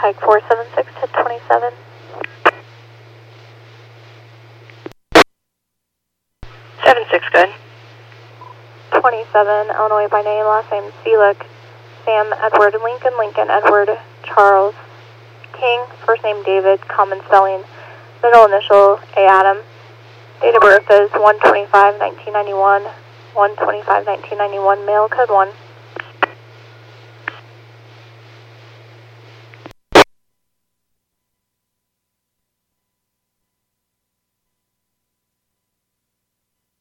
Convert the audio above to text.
Pike 476 to 27. 76, good. 27, Illinois by name, last name Seelick, Sam Edward Lincoln, Lincoln Edward Charles King, first name David, common spelling, middle initial A. Adam. Date of birth is 1/25/1991, 1/25/1991, male, code 1.